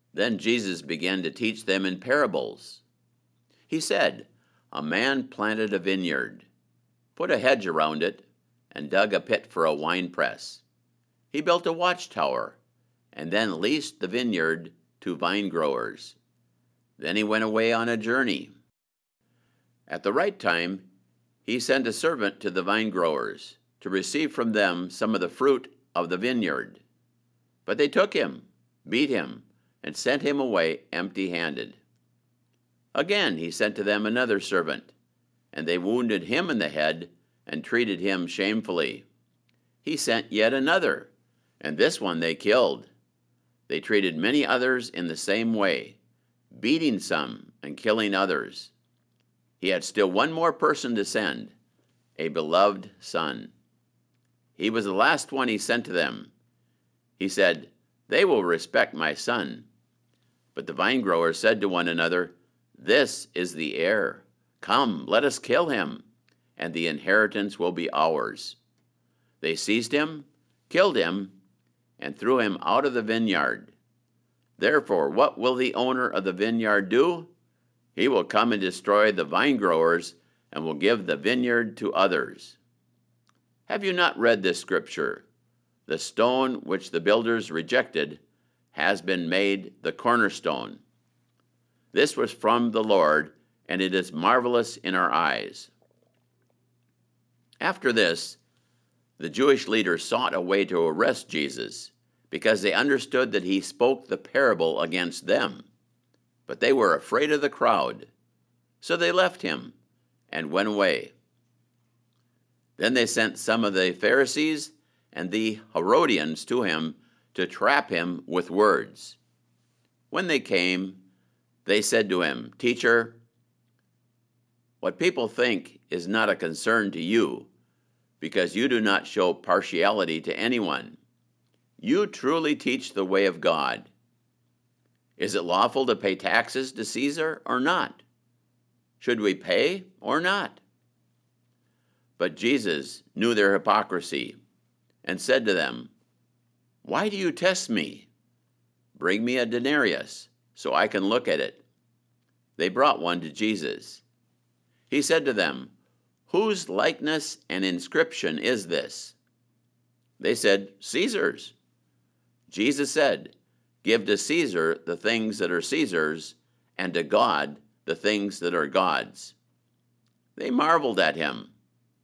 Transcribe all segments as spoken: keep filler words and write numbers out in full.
Then Jesus began to teach them in parables. He said, "A man planted a vineyard, put a hedge around it, and dug a pit for a winepress. He built a watchtower, and then leased the vineyard to vine growers. Then he went away on a journey. At the right time, he sent a servant to the vine growers to receive from them some of the fruit of the vineyard. But they took him, beat him, and sent him away empty-handed. Again he sent to them another servant, and they wounded him in the head and treated him shamefully. He sent yet another, and this one they killed. They treated many others in the same way, beating some and killing others. He had still one more person to send, a beloved son. He was the last one he sent to them. He said, 'They will respect my son.' But the vine growers said to one another, 'This is the heir. Come, let us kill him, and the inheritance will be ours.' They seized him, killed him, and threw him out of the vineyard. Therefore, what will the owner of the vineyard do? He will come and destroy the vine growers and will give the vineyard to others. Have you not read this scripture? The stone which the builders rejected has been made the cornerstone. This was from the Lord, and it is marvelous in our eyes." After this, the Jewish leaders sought a way to arrest Jesus, because they understood that he spoke the parable against them. But they were afraid of the crowd, so they left him and went away. Then they sent some of the Pharisees and the Herodians to him to trap him with words. When they came, they said to him, "Teacher, what people think is not a concern to you, because you do not show partiality to anyone. You truly teach the way of God. Is it lawful to pay taxes to Caesar or not? Should we pay or not?" But Jesus knew their hypocrisy and said to them, "Why do you test me? Bring me a denarius so I can look at it." They brought one to Jesus. He said to them, "Whose likeness and inscription is this?" They said, "Caesar's." Jesus said, "Give to Caesar the things that are Caesar's, and to God the things that are God's." They marveled at him.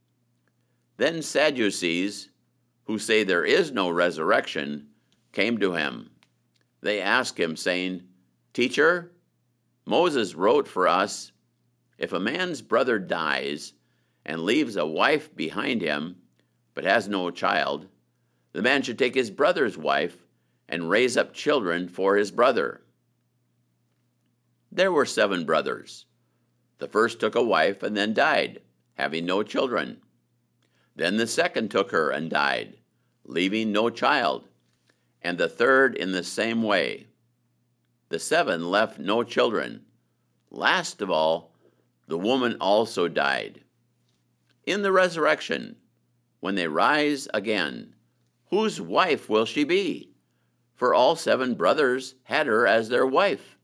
Then Sadducees, who say there is no resurrection, came to him. They asked him, saying, "Teacher, Moses wrote for us, if a man's brother dies and leaves a wife behind him, but has no child, the man should take his brother's wife and raise up children for his brother." There were seven brothers. The first took a wife and then died, having no children. Then the second took her and died, leaving no child, and the third in the same way. The seven left no children. Last of all, the woman also died. In the resurrection, when they rise again, whose wife will she be? For all seven brothers had her as their wife.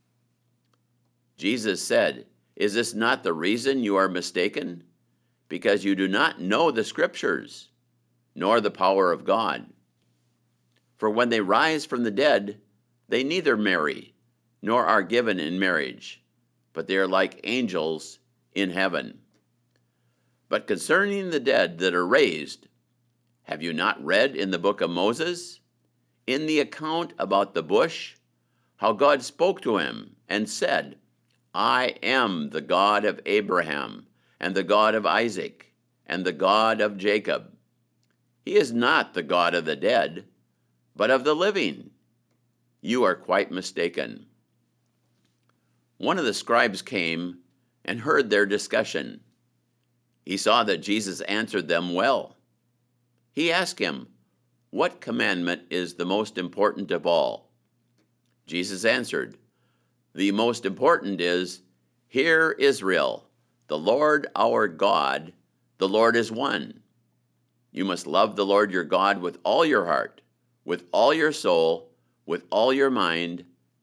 Jesus said, "Is this not the reason you are mistaken? Because you do not know the Scriptures, nor the power of God. For when they rise from the dead, they neither marry, nor are given in marriage, but they are like angels in heaven. But concerning the dead that are raised, have you not read in the book of Moses, in the account about the bush, how God spoke to him and said, 'I am the God of Abraham, and the God of Isaac, and the God of Jacob'? He is not the God of the dead, but of the living. You are quite mistaken." One of the scribes came and heard their discussion. He saw that Jesus answered them well. He asked him, "What commandment is the most important of all?" Jesus answered, "The most important is, 'Hear, Israel, the Lord our God, the Lord is one. You must love the Lord your God with all your heart, with all your soul, with all your mind,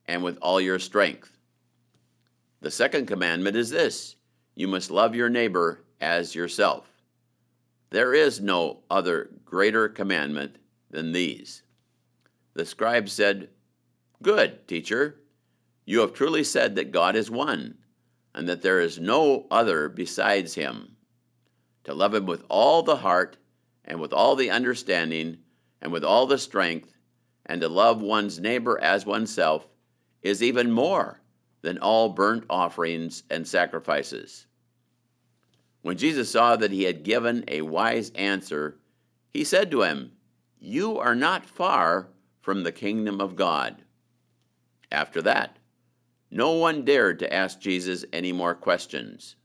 and with all your strength. The second commandment is this: you must love your neighbor as yourself. There is no other greater commandment than these. The scribe said, "Good, teacher. You have truly said that God is one, and that there is no other besides him. To love him with all the heart, and with all the understanding, and with all the strength, and to love one's neighbor as oneself is even more than all burnt offerings and sacrifices." When Jesus saw that he had given a wise answer, he said to him, "You are not far from the kingdom of God." After that, no one dared to ask Jesus any more questions.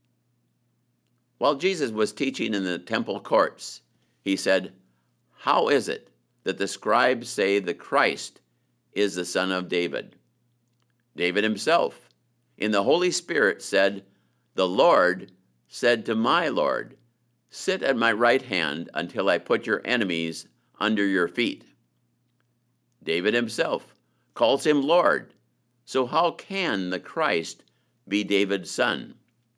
While Jesus was teaching in the temple courts, he said, "How is it that the scribes say the Christ is the son of David? David himself, in the Holy Spirit, said, 'The Lord said to my Lord, sit at my right hand until I put your enemies under your feet.' David himself calls him Lord. So how can the Christ be David's son?"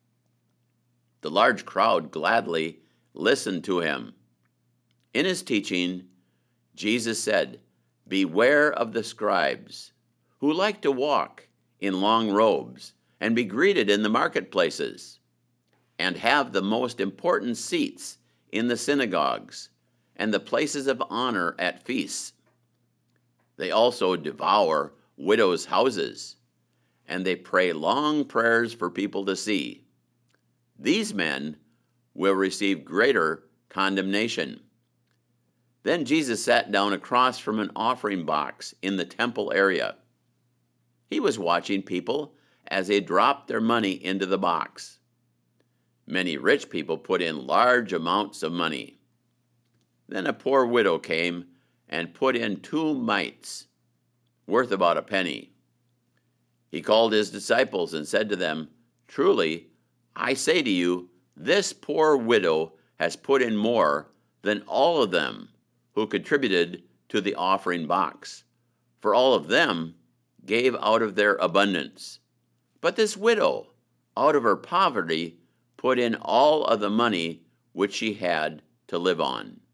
The large crowd gladly listened to him. In his teaching, Jesus said, "Beware of the scribes, who like to walk in long robes and be greeted in the marketplaces, and have the most important seats in the synagogues and the places of honor at feasts. They also devour widows' houses, and they pray long prayers for people to see. These men will receive greater condemnation." Then Jesus sat down across from an offering box in the temple area. He was watching people as they dropped their money into the box. Many rich people put in large amounts of money. Then a poor widow came and put in two mites, worth about a penny. He called his disciples and said to them, "Truly, I say to you, this poor widow has put in more than all of them who contributed to the offering box, for all of them gave out of their abundance. But this widow, out of her poverty, put in all of the money which she had to live on."